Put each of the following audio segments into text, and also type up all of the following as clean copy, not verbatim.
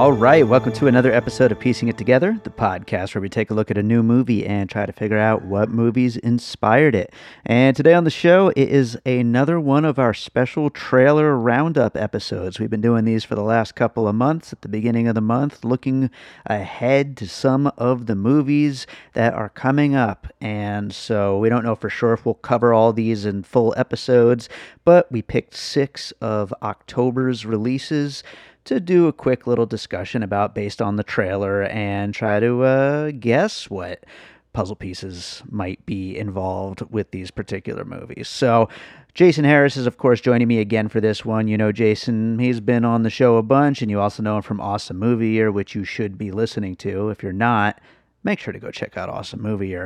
All right, welcome to another episode of Piecing It Together, the podcast where we take a look at a new movie and try to figure out what movies inspired it. And today on the show, it is another one of our special trailer roundup episodes. We've been doing these for the last couple of months at the beginning of the month, looking ahead to some of the movies that are coming up. And so we don't know for sure if we'll cover all these in full episodes, but we picked 6 of October's releases to do a quick little discussion about based on the trailer and try to guess what puzzle pieces might be involved with these particular movies. So Jason Harris is, of course, joining me again for this one. You know Jason, he's been on the show a bunch, and you also know him from Awesome Movie Year, which you should be listening to. If you're not, make sure to go check out Awesome Movie Year.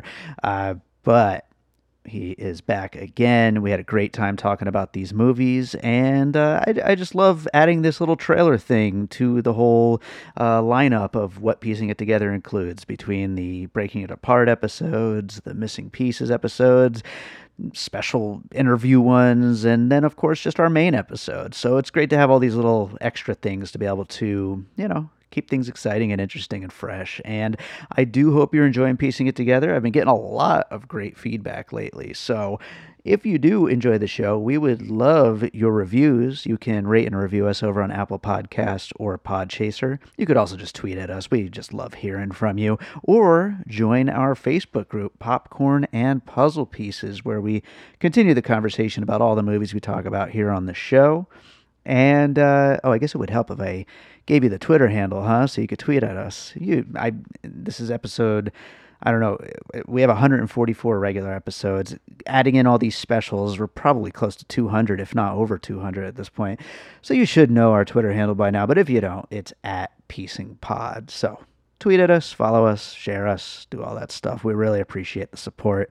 But he is back again. We had a great time talking about these movies, and I just love adding this little trailer thing to the whole lineup of what Piecing It Together includes, between the Breaking It Apart episodes, the Missing Pieces episodes, special interview ones, and then, of course, just our main episode. So it's great to have all these little extra things to be able to, keep things exciting and interesting and fresh. And I do hope you're enjoying Piecing It Together. I've been getting a lot of great feedback lately. So if you do enjoy the show, we would love your reviews. You can rate and review us over on Apple Podcasts or Podchaser. You could also just tweet at us. We just love hearing from you. Or join our Facebook group, Popcorn and Puzzle Pieces, where we continue the conversation about all the movies we talk about here on the show. And, I guess it would help if I gave you the Twitter handle, huh? So you could tweet at us. This is episode, I don't know, we have 144 regular episodes. Adding in all these specials, we're probably close to 200, if not over 200 at this point. So you should know our Twitter handle by now. But if you don't, it's at PiecingPod. So tweet at us, follow us, share us, do all that stuff. We really appreciate the support.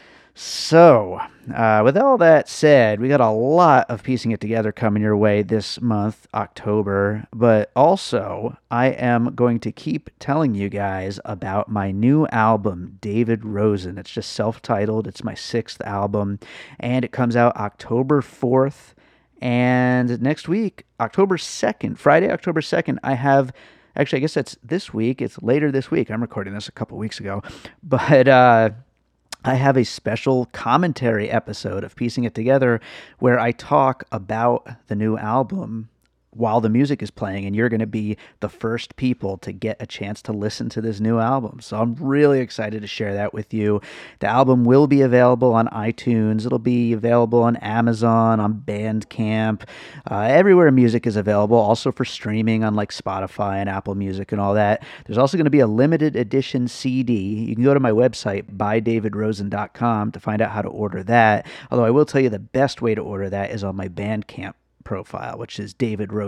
So, with all that said, we got a lot of Piecing It Together coming your way this month, October, but also I am going to keep telling you guys about my new album, David Rosen. It's just self-titled. It's my 6th album, and it comes out October 4th, and next week, October 2nd, Friday, October 2nd, actually, I guess that's this week. It's later this week. I'm recording this a couple weeks ago, but I have a special commentary episode of Piecing It Together where I talk about the new album while the music is playing, and you're going to be the first people to get a chance to listen to this new album. So I'm really excited to share that with you. The album will be available on iTunes. It'll be available on Amazon, on Bandcamp, everywhere music is available, also for streaming on like Spotify and Apple Music and all that. There's also going to be a limited edition CD. You can go to my website, buydavidrosen.com, to find out how to order that. Although I will tell you the best way to order that is on my Bandcamp profile, which is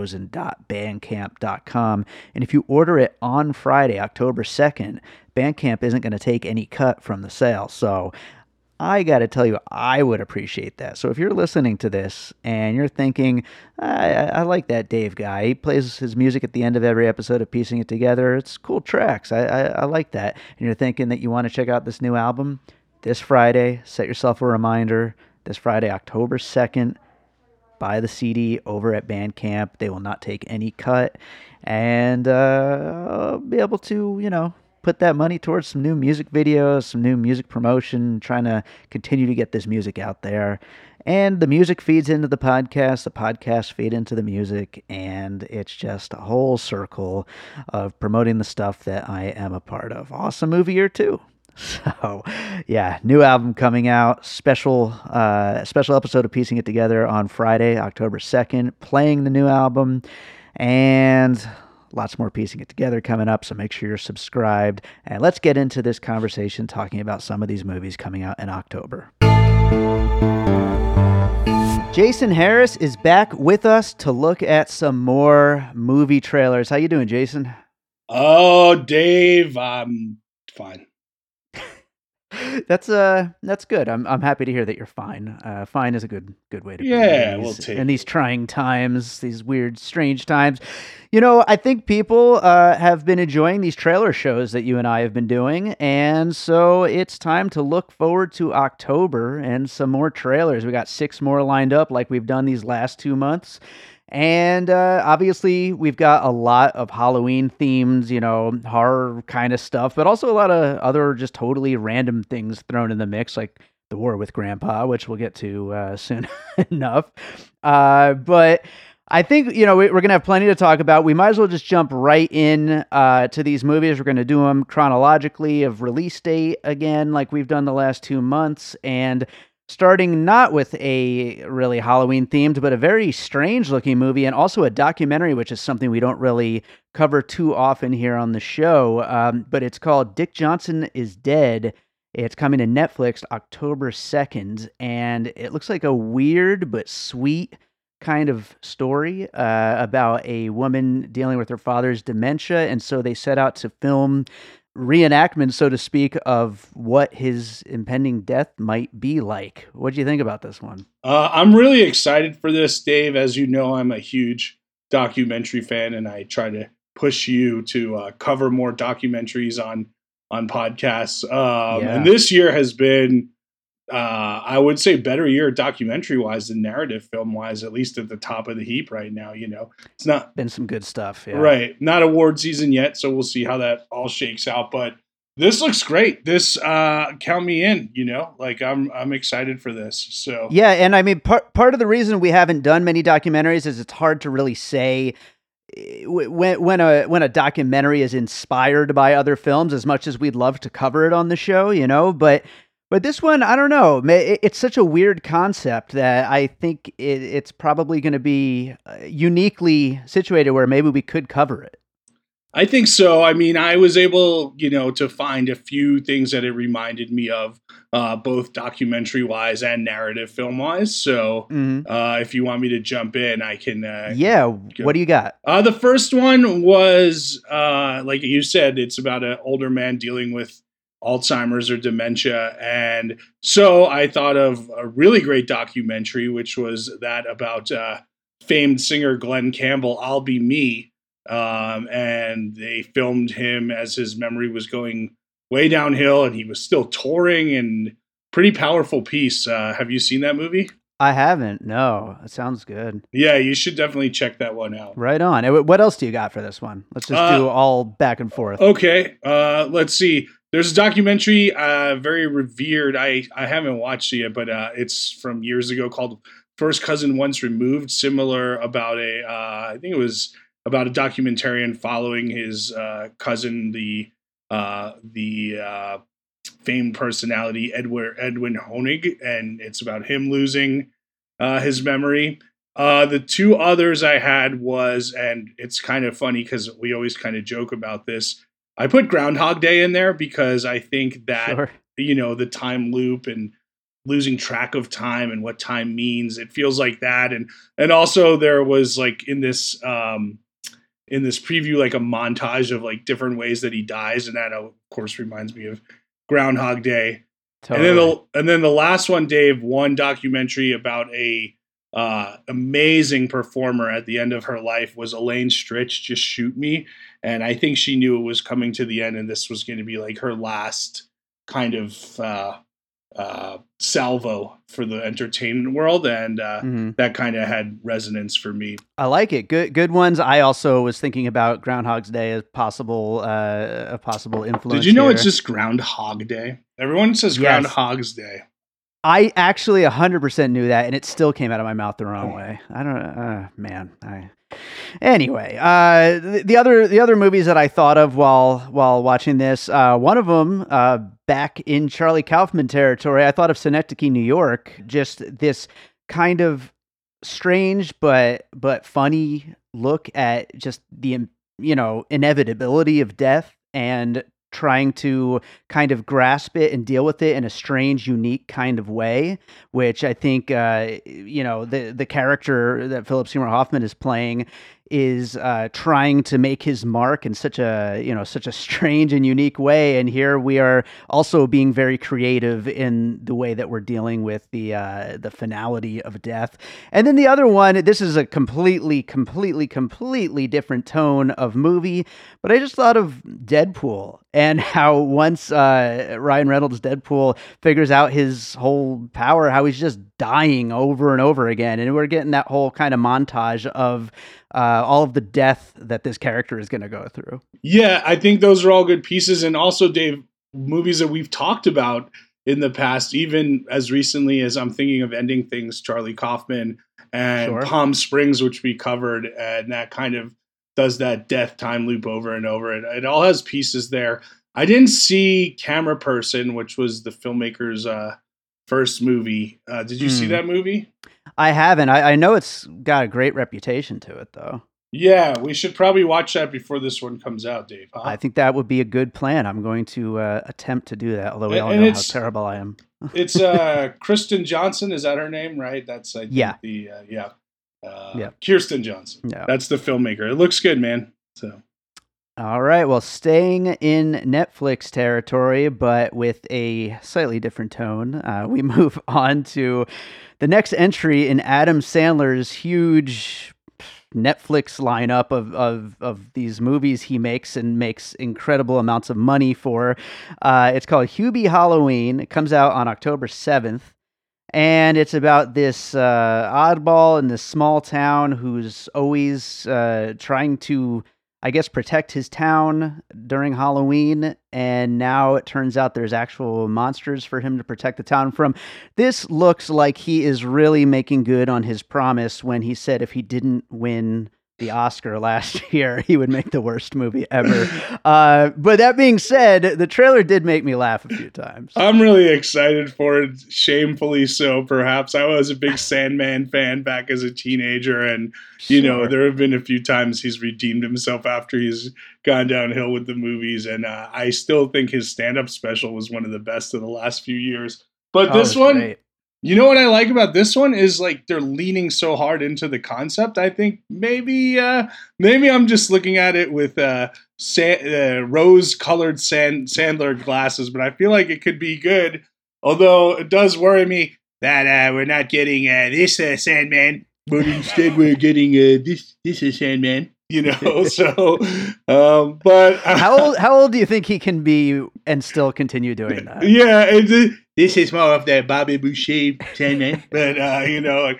davidrosen.bandcamp.com. And if you order it on Friday, October 2nd, Bandcamp isn't going to take any cut from the sale. So I got to tell you, I would appreciate that. So if you're listening to this and you're thinking, I like that Dave guy. He plays his music at the end of every episode of Piecing It Together. It's cool tracks. I like that. And you're thinking that you want to check out this new album, this Friday, set yourself a reminder. This Friday, October 2nd, buy the CD over at Bandcamp. They will not take any cut, and be able to, put that money towards some new music videos, some new music promotion, trying to continue to get this music out there. And the music feeds into the podcast feed into the music, and it's just a whole circle of promoting the stuff that I am a part of. Awesome Movie Year too. So, yeah, new album coming out, special episode of Piecing It Together on Friday, October 2nd, playing the new album, and lots more Piecing It Together coming up, so make sure you're subscribed. And let's get into this conversation talking about some of these movies coming out in October. Jason Harris is back with us to look at some more movie trailers. How you doing, Jason? Oh, Dave, I'm fine. That's good. I'm happy to hear that you're fine. Fine is a good way to be. We'll take in these trying times, these weird, strange times. I think people have been enjoying these trailer shows that you and I have been doing, and so it's time to look forward to October and some more trailers. We got 6 more lined up, like we've done these last 2 months. And obviously, we've got a lot of Halloween themes, horror kind of stuff, but also a lot of other just totally random things thrown in the mix, like The War with Grandpa, which we'll get to soon enough. But I think, we're going to have plenty to talk about. We might as well just jump right in to these movies. We're going to do them chronologically of release date again, like we've done the last 2 months. And starting not with a really Halloween themed, but a very strange looking movie and also a documentary, which is something we don't really cover too often here on the show. But it's called Dick Johnson is Dead. It's coming to Netflix October 2nd, and it looks like a weird but sweet kind of story about a woman dealing with her father's dementia. And so they set out to film reenactment, so to speak, of what his impending death might be like. What do you think about this one? I'm really excited for this, Dave. As you know, I'm a huge documentary fan, and I try to push you to cover more documentaries on podcasts. And this year has been, I would say, better year documentary-wise than narrative film-wise, at least at the top of the heap right now. It's not been some good stuff, right? Not award season yet, so we'll see how that all shakes out. But this looks great. This count me in. I'm excited for this. So yeah, and I mean, part of the reason we haven't done many documentaries is it's hard to really say when a documentary is inspired by other films, as much as we'd love to cover it on the show, But this one, I don't know. It's such a weird concept that I think it's probably going to be uniquely situated where maybe we could cover it. I think so. I mean, I was able, to find a few things that it reminded me of, both documentary-wise and narrative film-wise. So if you want me to jump in, I can. What do you got? The first one was, like you said, it's about an older man dealing with Alzheimer's or dementia. And so I thought of a really great documentary, which was that about famed singer Glenn Campbell, I'll Be Me. And they filmed him as his memory was going way downhill and he was still touring, and pretty powerful piece. Have you seen that movie? I haven't. No, it sounds good. Yeah, you should definitely check that one out. Right on. What else do you got for this one? Let's just do all back and forth. Okay. Let's see. There's a documentary, very revered. I haven't watched it yet, but it's from years ago, called First Cousin Once Removed. Similar about I think it was about a documentarian following his cousin, the famed personality Edwin Honig, and it's about him losing his memory. The two others I had was, and it's kind of funny because we always kind of joke about this, I put Groundhog Day in there because I think that, the time loop and losing track of time and what time means, it feels like that. And also there was like in this preview, like a montage of like different ways that he dies. And that of course reminds me of Groundhog Day. Totally. And then the last one, Dave, one documentary about a amazing performer at the end of her life was Elaine Stritch, Just Shoot Me. And I think she knew it was coming to the end and this was going to be like her last kind of salvo for the entertainment world. And that kind of had resonance for me. I like it. Good ones. I also was thinking about Groundhog's Day as a possible influence. Did you know it's just Groundhog Day? Everyone says Groundhog's Day. I actually 100% knew that, and it still came out of my mouth the wrong way. I don't, Anyway, the other movies that I thought of while watching this, one of them, back in Charlie Kaufman territory, I thought of Synecdoche, New York. Just this kind of strange but funny look at just the inevitability of death and trying to kind of grasp it and deal with it in a strange, unique kind of way, which I think, the character that Philip Seymour Hoffman is playing is trying to make his mark in such a strange and unique way. And here we are also being very creative in the way that we're dealing with the finality of death. And then the other one, this is a completely different tone of movie, but I just thought of Deadpool and how once Ryan Reynolds' Deadpool figures out his whole power, how he's just dying over and over again. And we're getting that whole kind of montage of all of the death that this character is going to go through. Yeah, I think those are all good pieces. And also, Dave, movies that we've talked about in the past, even as recently as I'm thinking of Ending Things, Charlie Kaufman, and Palm Springs, which we covered, and that kind of does that death time loop over and over. It all has pieces there. I didn't see Camera Person, which was the filmmaker's first movie. Did you see that movie? I haven't. I know it's got a great reputation to it, though. Yeah, we should probably watch that before this one comes out, Dave. Huh? I think that would be a good plan. I'm going to attempt to do that, although we all know how terrible I am. It's Kristen Johnson. Is that her name, right? That's Kirsten Johnson. Yeah. That's the filmmaker. It looks good, man. So. All right. Well, staying in Netflix territory, but with a slightly different tone, we move on to the next entry in Adam Sandler's huge Netflix lineup of these movies he makes and makes incredible amounts of money for. It's called Hubie Halloween. It comes out on October 7th. And it's about this oddball in this small town who's always trying to, I guess, protect his town during Halloween. And now it turns out there's actual monsters for him to protect the town from. This looks like he is really making good on his promise when he said if he didn't win the Oscar last year, he would make the worst movie ever. But that being said, the trailer did make me laugh a few times. I'm really excited for it, shamefully so, perhaps. I was a big Sandman fan back as a teenager, and, you know, there have been a few times he's redeemed himself after he's gone downhill with the movies, and I still think his stand-up special was one of the best of the last few years. But this one... Great. You know what I like about this one is like they're leaning so hard into the concept. I think maybe I'm just looking at it with rose-colored Sandler glasses, but I feel like it could be good. Although it does worry me that we're not getting this Sandman, but instead we're getting this Sandman. You know, so, but how old do you think he can be and still continue doing that? Yeah, this is more of the Bobby Boucher Sandman, but you know,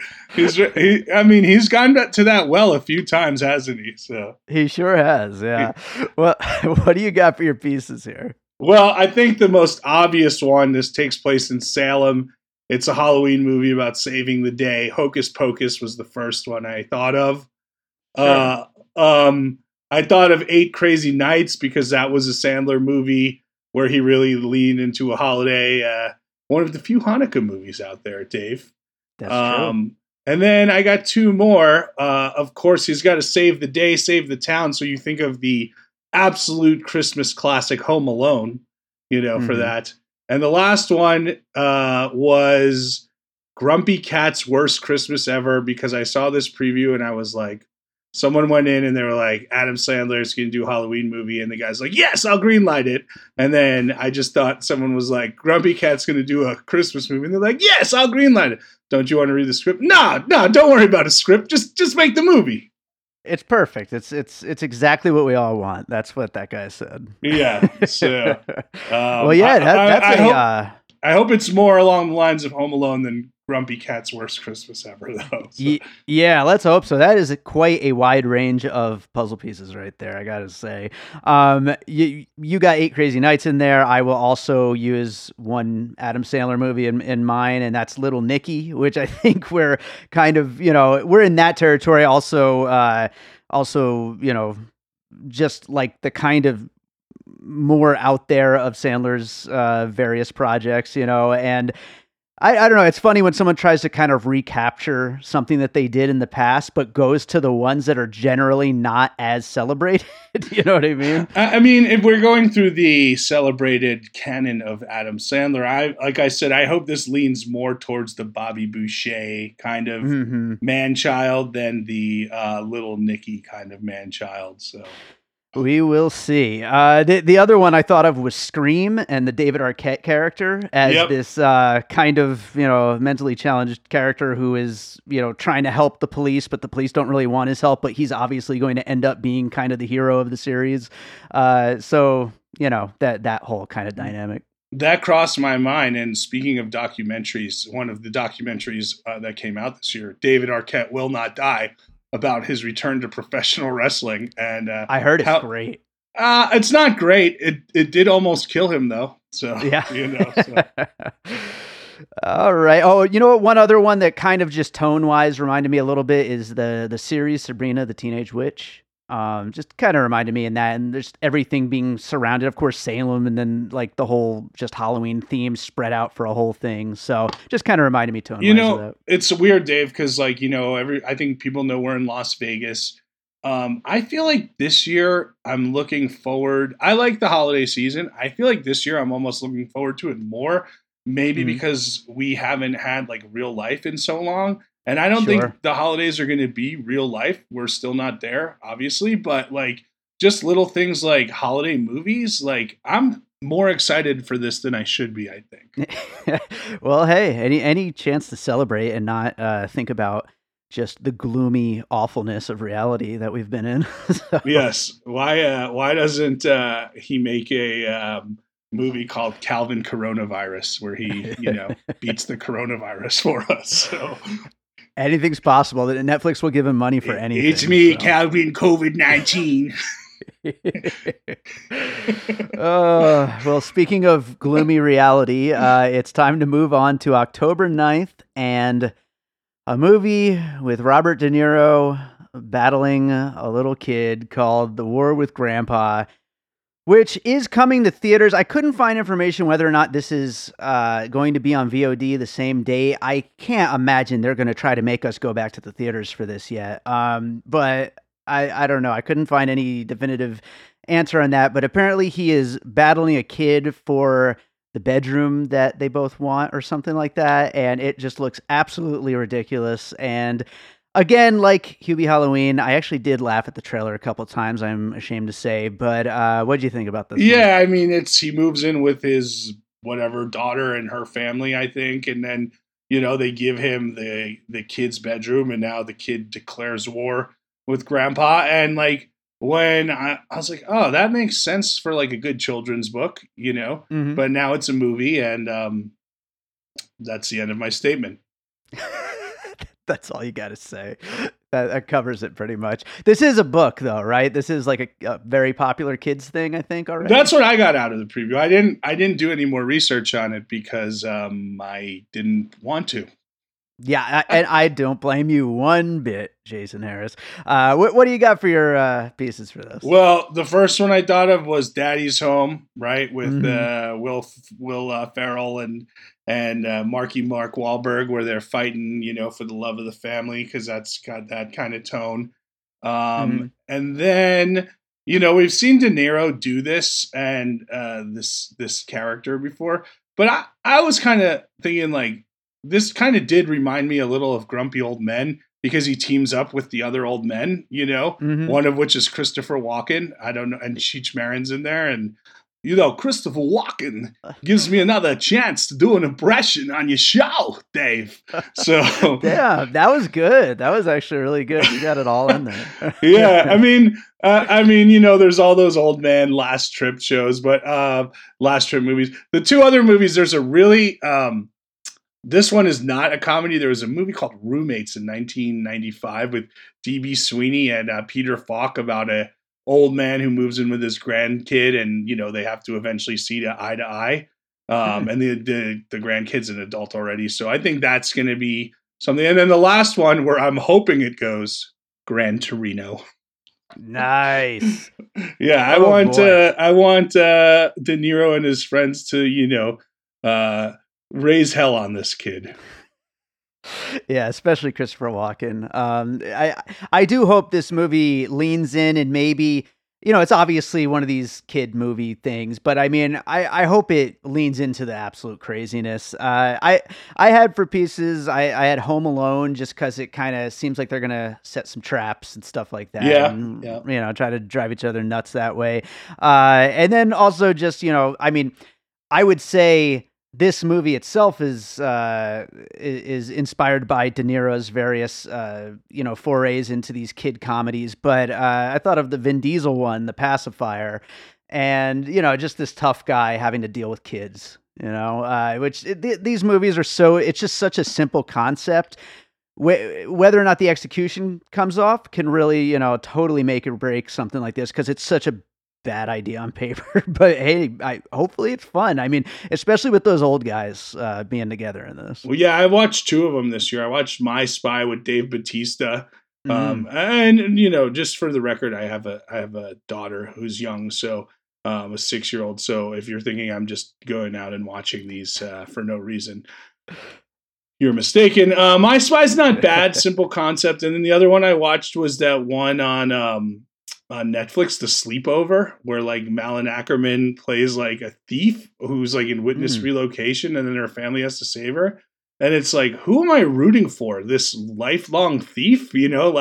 he's gone to that well a few times, hasn't he? So he sure has. Yeah. Well, what do you got for your pieces here? Well, I think the most obvious one. This takes place in Salem. It's a Halloween movie about saving the day. Hocus Pocus was the first one I thought of. Sure. I thought of 8 Crazy Nights because that was a Sandler movie where he really leaned into a holiday, one of the few Hanukkah movies out there, Dave. That's true. And then I got 2 more. Of course, he's got to save the day, save the town. So you think of the absolute Christmas classic Home Alone, you know, for that. And the last one was Grumpy Cat's Worst Christmas Ever because I saw this preview and I was like, someone went in and they were like, Adam Sandler's going to do a Halloween movie. And the guy's like, yes, I'll greenlight it. And then I just thought someone was like, Grumpy Cat's going to do a Christmas movie. And they're like, yes, I'll greenlight it. Don't you want to read the script? No, don't worry about a script. Just make the movie. It's perfect. It's exactly what we all want. That's what that guy said. Yeah. So, well, yeah, I hope it's more along the lines of Home Alone than Grumpy Cat's Worst Christmas Ever, though. So. Yeah, let's hope so. That is quite a wide range of puzzle pieces right there, I gotta say. You got 8 Crazy Nights in there. I will also use one Adam Sandler movie in mine, and that's Little Nicky, which I think we're kind of, you know, we're in that territory. Also, you know, just like the kind of more out there of Sandler's various projects, you know, and I don't know. It's funny when someone tries to kind of recapture something that they did in the past, but goes to the ones that are generally not as celebrated. You know what I mean? I mean, if we're going through the celebrated canon of Adam Sandler, like I said, I hope this leans more towards the Bobby Boucher kind of man-child than the Little Nicky kind of man-child. So. We will see. The other one I thought of was Scream and the David Arquette character as this kind of, you know, mentally challenged character who is, you know, trying to help the police, but the police don't really want his help, but he's obviously going to end up being kind of the hero of the series. So, you know, that whole kind of dynamic. that crossed my mind. And speaking of documentaries, one of the documentaries that came out this year, David Arquette Will Not Die, about his return to professional wrestling. And I heard it's how great. it's not great. It did almost kill him though. So Yeah. So. All right. Oh, you know what? One other one that kind of just tone wise reminded me a little bit is the series Sabrina the Teenage Witch. Just kind of reminded me in that, and there's everything being surrounded, of course, Salem, and then like the whole just Halloween theme spread out for a whole thing. So just kind of reminded me tone wise of that. It's weird, Dave, because like I think people know we're in Las Vegas. I feel like this year I'm looking forward. I like the holiday season. I feel like this year I'm almost looking forward to it more. Maybe because we haven't had like real life in so long. And I don't think the holidays are going to be real life. We're still not there, obviously. But like just little things like holiday movies, like I'm more excited for this than I should be, I think. Well, hey, any chance to celebrate and not think about just the gloomy awfulness of reality that we've been in. So. Yes. Why doesn't he make a movie called Calvin Coronavirus where he, beats the coronavirus for us? So anything's possible. Netflix will give him money for anything. It's me, so. Calvin COVID-19. Well, speaking of gloomy reality, it's time to move on to October 9th and a movie with Robert De Niro battling a little kid called The War with Grandpa, which is coming to theaters. I couldn't find information whether or not this is going to be on VOD the same day. I can't imagine they're going to try to make us go back to the theaters for this yet. But I don't know. I couldn't find any definitive answer on that. But apparently he is battling a kid for the bedroom that they both want or something like that. And it just looks absolutely ridiculous. And again, like Hubie Halloween, I actually did laugh at the trailer a couple of times, I'm ashamed to say. But what did you think about this? Yeah, one? I mean, he moves in with his daughter and her family, I think. And then, they give him the kid's bedroom, and now the kid declares war with Grandpa. And like, when I was like, oh, that makes sense for like a good children's book, Mm-hmm. But now it's a movie, and that's the end of my statement. That's all you got to say. That covers it pretty much. This is a book, though, right? This is like a very popular kids thing, I think. Already. That's what I got out of the preview. I didn't do any more research on it because I didn't want to. Yeah, and I don't blame you one bit, Jason Harris. What do you got for your pieces for this? Well, the first one I thought of was Daddy's Home, right, with Will Ferrell and Marky Mark Wahlberg, where they're fighting, for the love of the family, because that's got that kind of tone. And then, we've seen De Niro do this and this character before, but I was kind of thinking like, this kind of did remind me a little of Grumpy Old Men because he teams up with the other old men, one of which is Christopher Walken. I don't know. And Cheech Marin's in there. And, Christopher Walken gives me another chance to do an impression on your show, Dave. So yeah, that was good. That was actually really good. You got it all in there. Yeah. I mean, there's all those old man Last Trip shows, but Last Trip movies. The two other movies, there's a really, this one is not a comedy. There was a movie called Roommates in 1995 with D.B. Sweeney and Peter Falk about a old man who moves in with his grandkid, and they have to eventually see eye to eye. And the grandkid's an adult already, so I think that's going to be something. And then the last one, where I'm hoping it goes, Gran Torino. Nice. Yeah, I want De Niro and his friends to raise hell on this kid. Yeah, especially Christopher Walken. I do hope this movie leans in and maybe, it's obviously one of these kid movie things, but I mean, I hope it leans into the absolute craziness. I had for pieces, I had Home Alone just because it kind of seems like they're going to set some traps and stuff like that. Yeah. And, try to drive each other nuts that way. And then also just, I would say this movie itself is inspired by De Niro's various, forays into these kid comedies. But I thought of the Vin Diesel one, The Pacifier, and just this tough guy having to deal with kids. These movies are it's just such a simple concept. Whether or not the execution comes off can really, totally make or break something like this because it's such a bad idea on paper. But hey, hopefully it's fun. I mean, especially with those old guys being together in this. Well, yeah, I watched 2 of them this year. I watched My Spy with Dave Bautista. And just for the record, I have a daughter who's young, so a 6-year-old. So if you're thinking I'm just going out and watching these for no reason, you're mistaken. My Spy's not bad, simple concept. And then the other one I watched was that one on Netflix, The Sleepover, where like Malin Ackerman plays like a thief who's like in witness relocation, and then her family has to save her. And it's like, who am I rooting for? This lifelong thief, or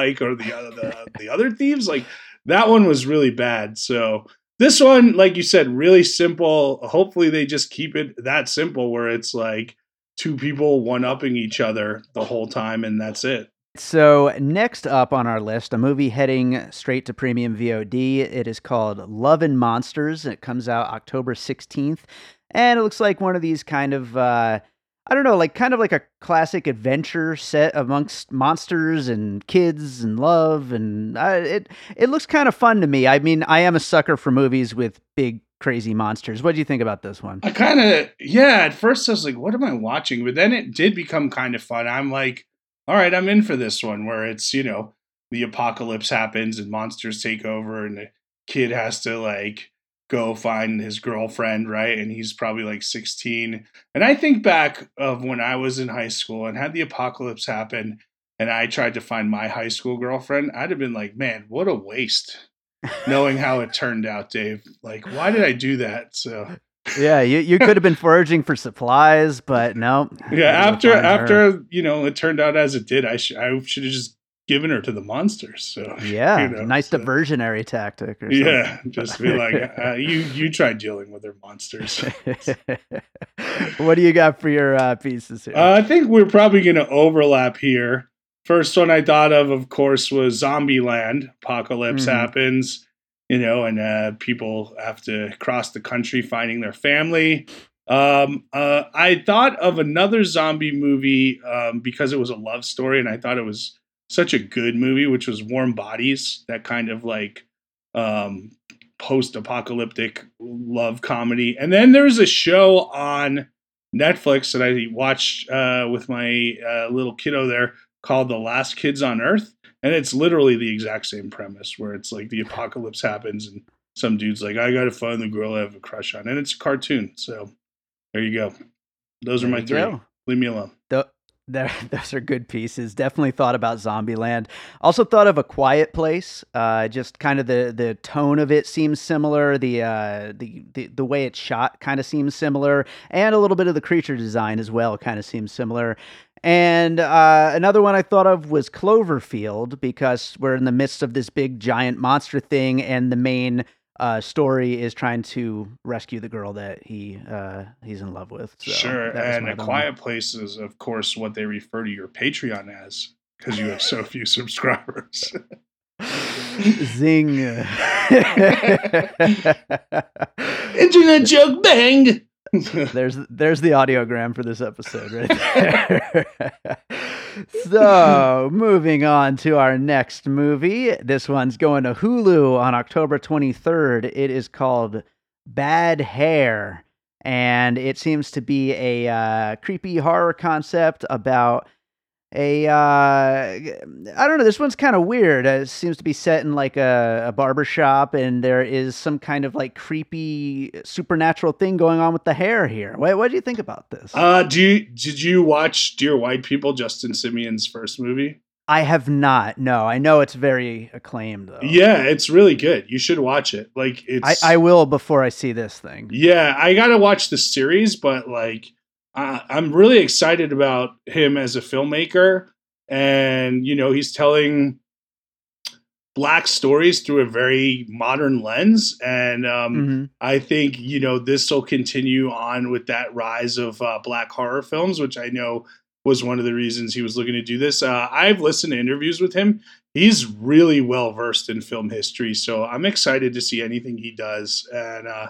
the other thieves? Like that one was really bad. So this one, like you said, really simple. Hopefully they just keep it that simple where it's like 2 people one-upping each other the whole time, and that's it. So next up on our list, a movie heading straight to premium VOD. It is called Love and Monsters. It comes out October 16th. And it looks like one of these kind of, kind of like a classic adventure set amongst monsters and kids and love. And it looks kind of fun to me. I mean, I am a sucker for movies with big, crazy monsters. What do you think about this one? At first I was like, what am I watching? But then it did become kind of fun. I'm like, all right, I'm in for this one where it's, the apocalypse happens and monsters take over and the kid has to like go find his girlfriend, right? And he's probably like 16. And I think back of when I was in high school and had the apocalypse happen and I tried to find my high school girlfriend, I'd have been like, man, what a waste. Knowing how it turned out, Dave. Like, why did I do that? So yeah, you could have been foraging for supplies, but no. Yeah, after it turned out as it did, I should have just given her to the monsters. So yeah, nice diversionary tactic. Or yeah, just be like, you try dealing with her monsters. What do you got for your pieces here? I think we're probably going to overlap here. First one I thought of course, was Zombieland. Apocalypse happens, and people have to cross the country finding their family. I thought of another zombie movie because it was a love story, and I thought it was such a good movie, which was Warm Bodies, that kind of like post-apocalyptic love comedy. And then there's a show on Netflix that I watched with my little kiddo there called The Last Kids on Earth. And it's literally the exact same premise where it's like the apocalypse happens and some dude's like, I got to find the girl I have a crush on. And it's a cartoon. So there you go. Those are my 3. Leave me alone. Those are good pieces. Definitely thought about Zombieland. Also thought of A Quiet Place. Just kind of the tone of it seems similar. The way it's shot kind of seems similar, and a little bit of the creature design as well kind of seems similar. And another one I thought of was Cloverfield, because we're in the midst of this big giant monster thing, and the main story is trying to rescue the girl that he's in love with. So sure, and A Quiet Place is, of course, what they refer to your Patreon as, because you have so few subscribers. Zing. Internet joke, bang! There's the audiogram for this episode right there. So, moving on to our next movie. This one's going to Hulu on October 23rd. It is called Bad Hair, and it seems to be a creepy horror concept about I don't know, this one's kind of weird. It seems to be set in like a barber shop, and there is some kind of like creepy supernatural thing going on with the hair here. What do you think about this? Did you watch Dear White People, Justin Simeon's first movie? I have not. No, I know it's very acclaimed though. Yeah, it's really good. You should watch it. Like I will before I see this thing. Yeah, I got to watch the series, but like I'm really excited about him as a filmmaker, and he's telling Black stories through a very modern lens, and I think this will continue on with that rise of Black horror films, which I know was one of the reasons he was looking to do this. I've listened to interviews with him. He's really well versed in film history, so I'm excited to see anything he does, and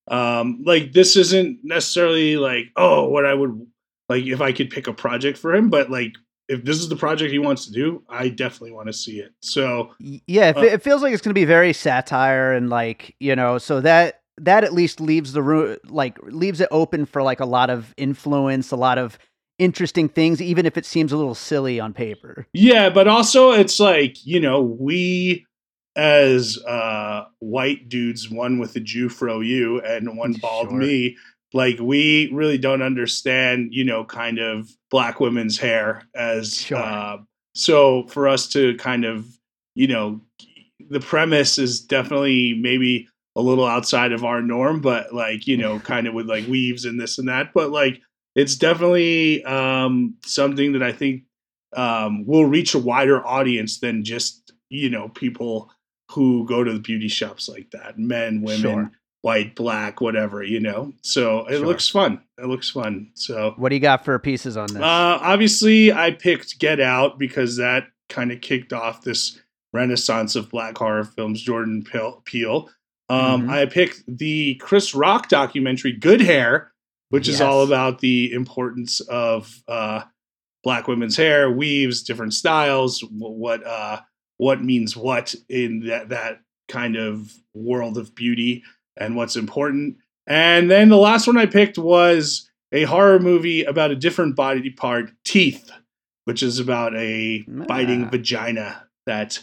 Like this isn't necessarily like, oh, what I would like if I could pick a project for him, but like if this is the project he wants to do, I definitely want to see it. So Yeah, it feels like it's going to be very satire and like, so that at least leaves the room, like leaves it open for like a lot of influence, a lot of interesting things, even if it seems a little silly on paper. yeah, but also it's like, we as white dudes, one with a Jufro you and one bald Sure. me, like we really don't understand, kind of black women's hair as Sure. so for us to kind of, the premise is definitely maybe a little outside of our norm, but like, kind of with like weaves and this and that, but like it's definitely something that I think will reach a wider audience than just, people who go to the beauty shops like that, men, women, Sure. white, black, whatever, so it Sure. looks fun. It looks fun. So What do you got for pieces on this? obviously I picked Get Out because that kind of kicked off this renaissance of black horror films. Jordan Peele. I picked the Chris Rock documentary Good Hair, which is all about the importance of black women's hair, weaves, different styles, what means what in that kind of world of beauty and what's important. And then the last one I picked was a horror movie about a different body part, Teeth, which is about a biting vagina that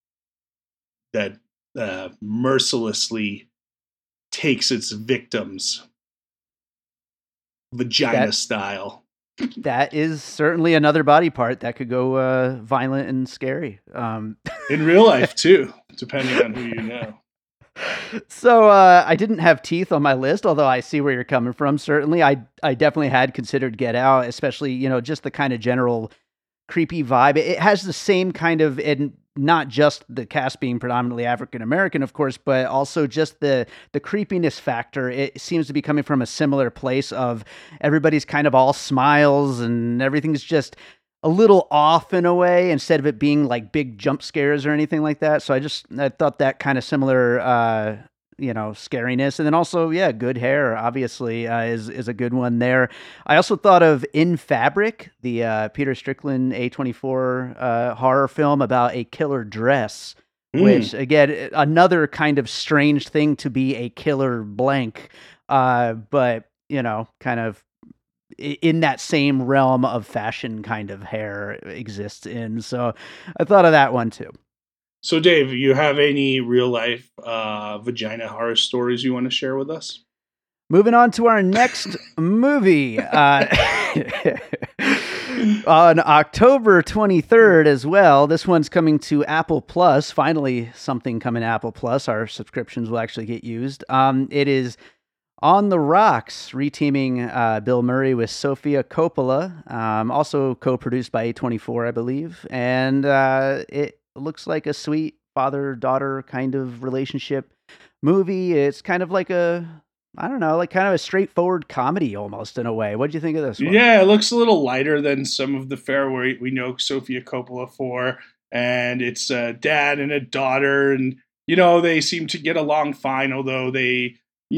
mercilessly takes its victims vagina style. That is certainly another body part that could go violent and scary. In real life too, depending on who you know. So I didn't have Teeth on my list, although I see where you're coming from. Certainly, I definitely had considered Get Out, especially just the kind of general creepy vibe. It has the same kind of, and not just the cast being predominantly African American, of course, but also just the creepiness factor. It seems to be coming from a similar place of everybody's kind of all smiles and everything's just a little off in a way, instead of it being like big jump scares or anything like that. So I thought that kind of similar, scariness. And then also, yeah, Good Hair obviously is a good one there. I also thought of In Fabric, the Peter Strickland A24 horror film about a killer dress, which again, another kind of strange thing to be a killer blank, but kind of in that same realm of fashion kind of hair exists in. So I thought of that one too. So Dave, you have any real life vagina horror stories you want to share with us? Moving on to our next movie. On October 23rd as well, this one's coming to Apple Plus. Finally, something coming to Apple Plus. Our subscriptions will actually get used. It is On the Rocks, reteaming Bill Murray with Sofia Coppola, also co-produced by A24, I believe. And it looks like a sweet father-daughter kind of relationship movie. It's kind of like kind of a straightforward comedy almost in a way. What do you think of this one? Yeah, it looks a little lighter than some of the fare we know Sofia Coppola for. And it's a dad and a daughter. And, they seem to get along fine, although they...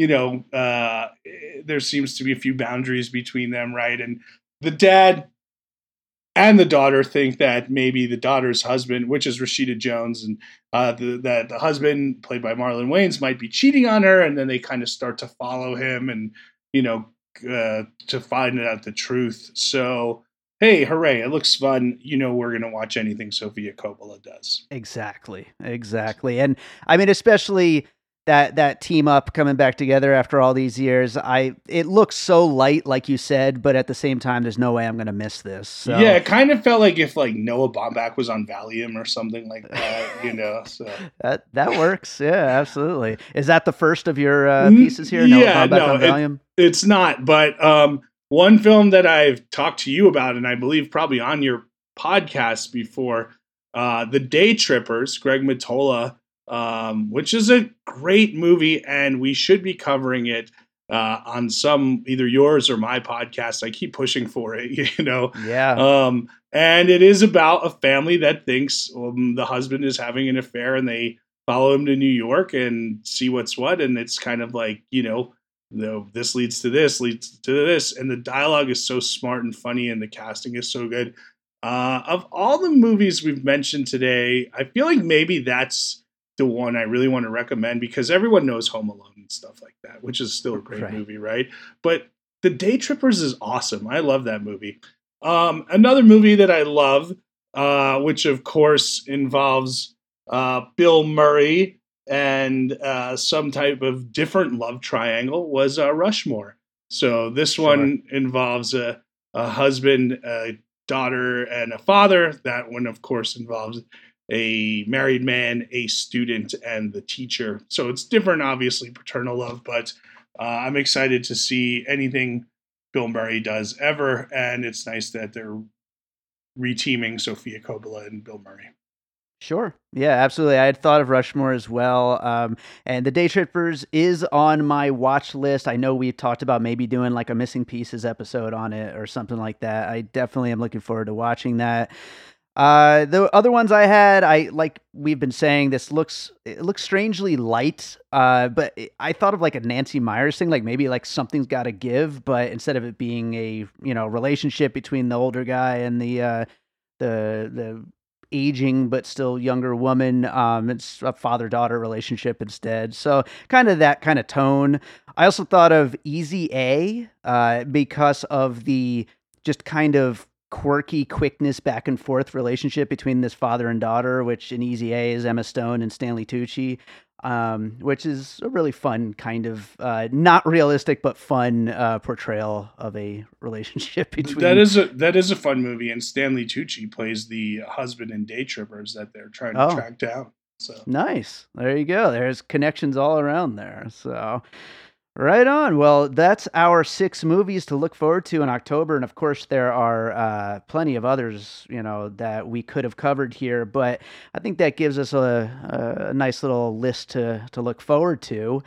there seems to be a few boundaries between them, right? And the dad and the daughter think that maybe the daughter's husband, which is Rashida Jones, and that the husband, played by Marlon Wayans, might be cheating on her, and then they kind of start to follow him and, to find out the truth. So, hey, hooray, it looks fun. We're going to watch anything Sofia Coppola does. Exactly. And I mean, especially that team up coming back together after all these years. It looks so light, like you said, but at the same time, there's no way I'm going to miss this. So. Yeah, it kind of felt like if like Noah Baumbach was on Valium or something like that, So that works. Yeah, absolutely. Is that the first of your pieces here? Noah Baumbach on Valium? It's not. But one film that I've talked to you about, and I believe probably on your podcast before, The Day Trippers, Greg Mottola, which is a great movie, and we should be covering it on some either yours or my podcast. I keep pushing for it, Yeah. And it is about a family that thinks the husband is having an affair, and they follow him to New York and see what's what. And it's kind of like this leads to this, leads to this, and the dialogue is so smart and funny, and the casting is so good. Of all the movies we've mentioned today, I feel like maybe that's the one I really want to recommend because everyone knows Home Alone and stuff like that, which is still a great movie, right? But The Day Trippers is awesome. I love that movie. Another movie that I love, which of course involves Bill Murray and some type of different love triangle, was Rushmore. So this one involves a husband, a daughter, and a father. That one, of course, involves a married man, a student, and the teacher. So it's different, obviously, paternal love, but I'm excited to see anything Bill Murray does ever, and it's nice that they're reteaming Sofia Coppola and Bill Murray. Sure. Yeah, absolutely. I had thought of Rushmore as well. And The Day Trippers is on my watch list. I know we've talked about maybe doing like a Missing Pieces episode on it or something like that. I definitely am looking forward to watching that. The other ones I had, like we've been saying, it looks strangely light. But I thought of like a Nancy Meyers thing, like maybe like something's got to give, but instead of it being a relationship between the older guy and the aging but still younger woman, it's a father-daughter relationship instead. So kind of that kind of tone. I also thought of Easy A, because of the just kind of quirky quickness back and forth relationship between this father and daughter, which in Easy A is Emma Stone and Stanley Tucci, which is a really fun kind of not realistic but fun portrayal of a relationship between. That is a fun movie, and Stanley Tucci plays the husband in Day Trippers that they're trying to track down. So nice. There you go. There's connections all around there. So right on. Well, that's our 6 movies to look forward to in October. And of course, there are plenty of others, that we could have covered here. But I think that gives us a nice little list to look forward to.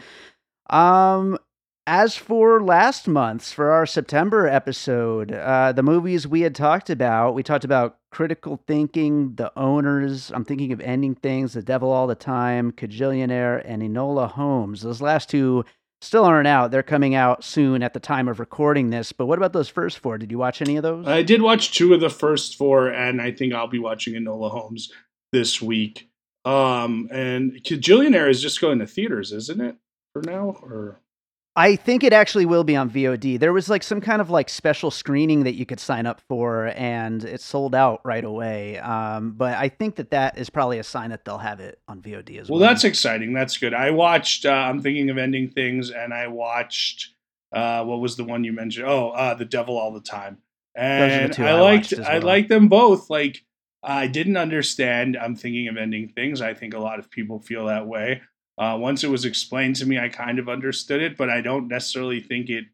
As for last month's, for our September episode, the movies we talked about Critical Thinking, The Owners, I'm Thinking of Ending Things, The Devil All the Time, Kajillionaire, and Enola Holmes. Those last 2 still aren't out. They're coming out soon at the time of recording this. But what about those first 4? Did you watch any of those? I did watch 2 of the first 4, and I think I'll be watching Enola Holmes this week. And Kajillionaire is just going to theaters, isn't it, for now? Or I think it actually will be on VOD. There was like some kind of like special screening that you could sign up for, and it sold out right away. But I think that is probably a sign that they'll have it on VOD as well. Well, that's exciting. That's good. I watched I'm Thinking of Ending Things, and I watched what was the one you mentioned? The Devil All the Time. And I liked them both. Like, I didn't understand I'm Thinking of Ending Things. I think a lot of people feel that way. Once it was explained to me, I kind of understood it, but I don't necessarily think it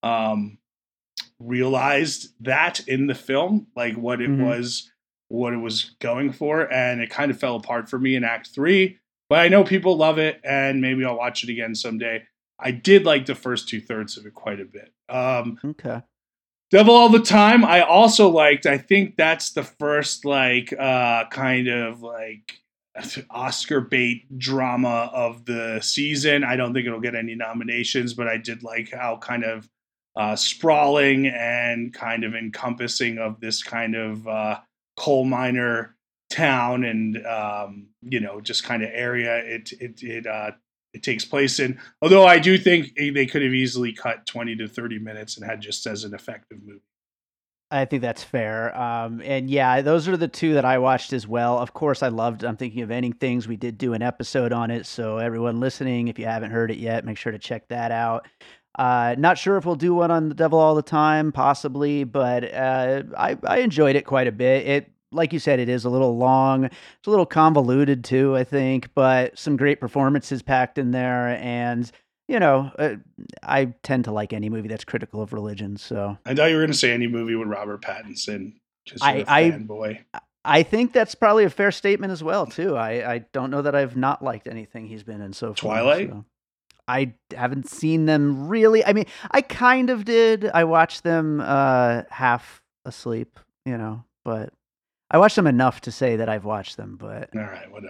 realized that in the film, like what it was going for, and it kind of fell apart for me in Act 3. But I know people love it, and maybe I'll watch it again someday. I did like the first 2/3 of it quite a bit. Okay. Devil All the Time, I also liked. I think that's the first kind of like Oscar bait drama of the season. I don't think it'll get any nominations, but I did like how kind of sprawling and kind of encompassing of this kind of coal miner town and just kind of area it takes place in. Although I do think they could have easily cut 20 to 30 minutes and had just as an effective movie. I think that's fair. And yeah, those are the 2 that I watched as well. Of course, I loved I'm Thinking of Ending Things. We did do an episode on it. So everyone listening, if you haven't heard it yet, make sure to check that out. Not sure if we'll do one on The Devil All the Time, possibly, but I enjoyed it quite a bit. It, like you said, it is a little long. It's a little convoluted too, I think, but some great performances packed in there. And I tend to like any movie that's critical of religion. So I thought you were going to say any movie with Robert Pattinson because you're a fanboy. I think that's probably a fair statement as well, too. I don't know that I've not liked anything he's been in so far. Twilight? So. I haven't seen them really. I mean, I kind of did. I watched them half asleep, but I watched them enough to say that I've watched them. But all right, whatever.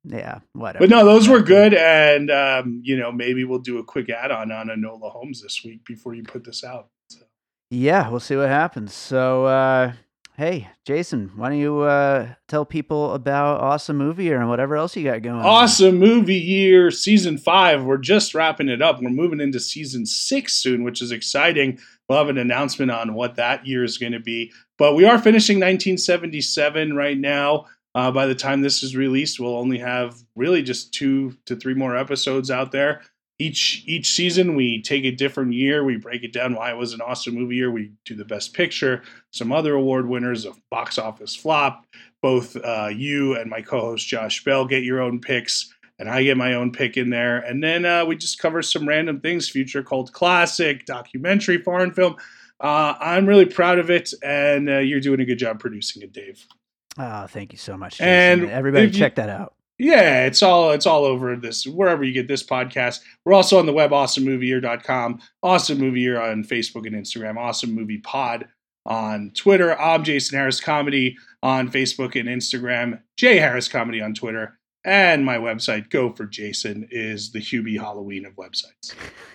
Yeah, whatever. But no, those were good. And, maybe we'll do a quick add-on on Enola Holmes this week before you put this out. So. Yeah, we'll see what happens. So, hey, Jason, why don't you tell people about Awesome Movie Year and whatever else you got going on? Awesome Movie Year, Season 5. We're just wrapping it up. We're moving into Season 6 soon, which is exciting. We'll have an announcement on what that year is going to be. But we are finishing 1977 right now. By the time this is released, we'll only have really just 2 to 3 more episodes out there. Each season, we take a different year. We break it down why it was an awesome movie year. We do the best picture, some other award winners of box office flop. Both you and my co-host Josh Bell get your own picks, and I get my own pick in there. And then we just cover some random things, future cult classic, documentary, foreign film. I'm really proud of it, and you're doing a good job producing it, Dave. Oh, thank you so much, Jason. And everybody check that out. Yeah, it's all over this, wherever you get this podcast. We're also on the web, awesomemovieyear.com, Awesome Movie Year on Facebook and Instagram, Awesome Movie Pod on Twitter. I'm Jason Harris Comedy on Facebook and Instagram, Jay Harris Comedy on Twitter, and my website, Go for Jason, is the Hubie Halloween of websites.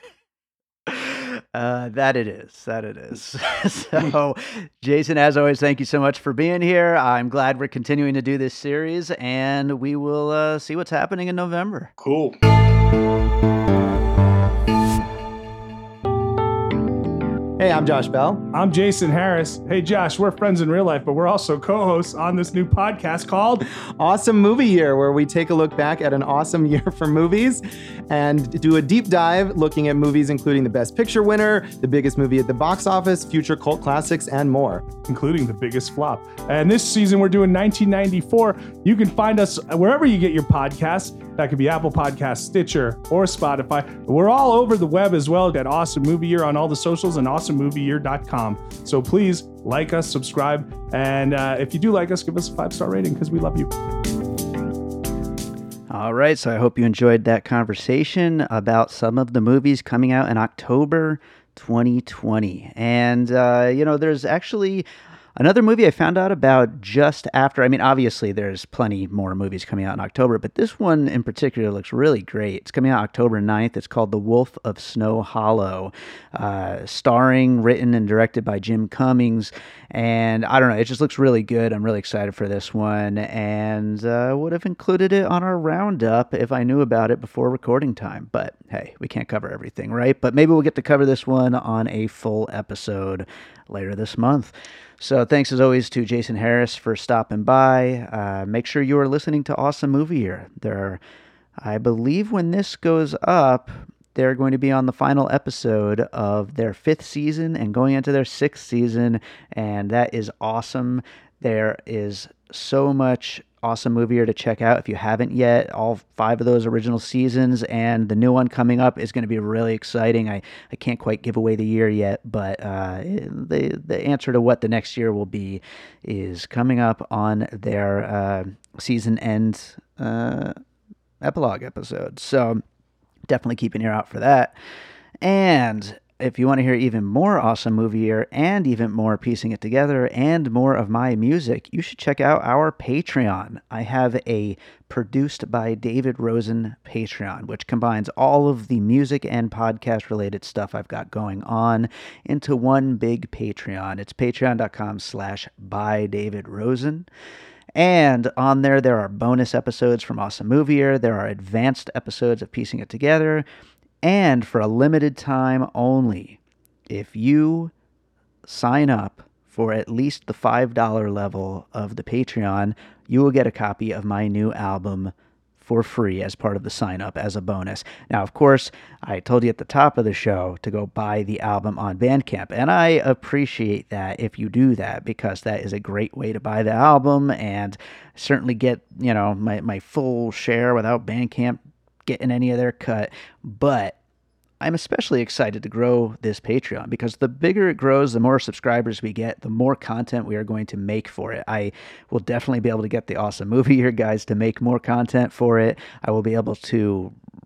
That it is. So, Jason, as always, thank you so much for being here. I'm glad we're continuing to do this series, and we will see what's happening in November. Cool. Hey, I'm Josh Bell. I'm Jason Harris. Hey, Josh, we're friends in real life, but we're also co-hosts on this new podcast called Awesome Movie Year, where we take a look back at an awesome year for movies and do a deep dive looking at movies including the Best Picture winner, the biggest movie at the box office, future cult classics, and more. Including the biggest flop. And this season, we're doing 1994. You can find us wherever you get your podcasts. That could be Apple Podcasts, Stitcher, or Spotify. We're all over the web as well at Awesome Movie Year on all the socials and awesomemovieyear.com. So please like us, subscribe, and if you do like us, give us a 5-star rating because we love you. All right, so I hope you enjoyed that conversation about some of the movies coming out in October 2020. And, there's actually another movie I found out about just after. I mean, obviously, there's plenty more movies coming out in October, but this one in particular looks really great. It's coming out October 9th. It's called The Wolf of Snow Hollow, starring, written, and directed by Jim Cummings. And I don't know, it just looks really good. I'm really excited for this one, and would have included it on our roundup if I knew about it before recording time. But hey, we can't cover everything, right? But maybe we'll get to cover this one on a full episode later this month. So thanks as always to Jason Harris for stopping by. Make sure you are listening to Awesome Movie Year. I believe when this goes up, they're going to be on the final episode of their 5th season and going into their 6th season, and that is awesome. There is so much Awesome Movie Year to check out if you haven't yet. All 5 of those original seasons, and the new one coming up is going to be really exciting. I can't quite give away the year yet, but the answer to what the next year will be is coming up on their season end epilogue episode. So definitely keep an ear out for that. And if you want to hear even more Awesome Movie Year and even more Piecing It Together and more of my music, you should check out our Patreon. I have a Produced by David Rosen Patreon, which combines all of the music and podcast-related stuff I've got going on into one big Patreon. It's patreon.com/bydavidrosen. And on there are bonus episodes from Awesome Movie Year. There are advanced episodes of Piecing It Together. And for a limited time only, if you sign up for at least the $5 level of the Patreon, you will get a copy of my new album for free as part of the sign up as a bonus. Now, of course, I told you at the top of the show to go buy the album on Bandcamp, and I appreciate that if you do that, because that is a great way to buy the album and certainly get, my full share without Bandcamp getting any of their cut. But I'm especially excited to grow this Patreon because the bigger it grows, the more subscribers we get, the more content we are going to make for it. I will definitely be able to get the Awesome Movie Year guys to make more content for it. I will be able to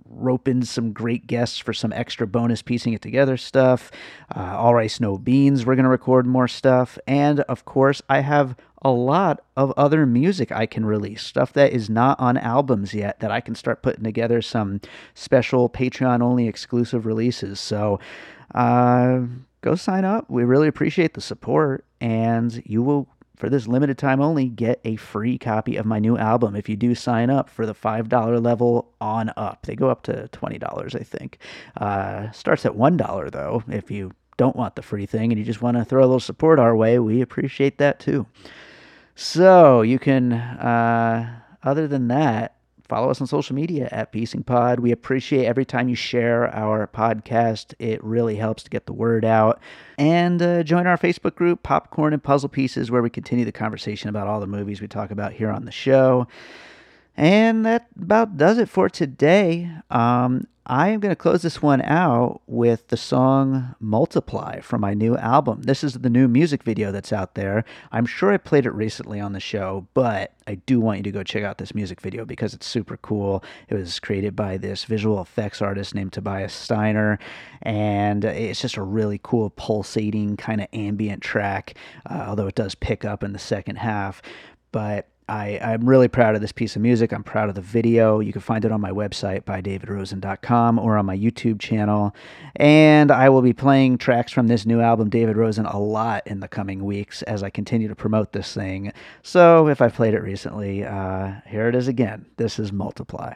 rope in some great guests for some extra bonus piecing it together stuff. All Rice No Beans, we're going to record more stuff. And of course, I have a lot of other music I can release, stuff that is not on albums yet, that I can start putting together some special Patreon-only exclusive releases. So go sign up. We really appreciate the support, and you will, for this limited time only, get a free copy of my new album if you do sign up for the $5 level on up. They go up to $20, I think. Starts at $1, though, if you don't want the free thing and you just want to throw a little support our way. We appreciate that, too. So you can, other than that, follow us on social media at Piecing Pod. We appreciate every time you share our podcast. It really helps to get the word out. And join our Facebook group, Popcorn and Puzzle Pieces, where we continue the conversation about all the movies we talk about here on the show. And that about does it for today. I am going to close this one out with the song Multiply from my new album. This is the new music video that's out there. I'm sure I played it recently on the show, but I do want you to go check out this music video because it's super cool. It was created by this visual effects artist named Tobias Steiner, and it's just a really cool pulsating kind of ambient track, although it does pick up in the second half. But I'm really proud of this piece of music. I'm proud of the video. You can find it on my website, bydavidrosen.com, or on my YouTube channel. And I will be playing tracks from this new album, David Rosen, a lot in the coming weeks as I continue to promote this thing. So if I played it recently, here it is again. This is Multiply.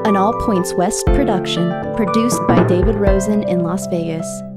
an All Points West production, produced by David Rosen in Las Vegas.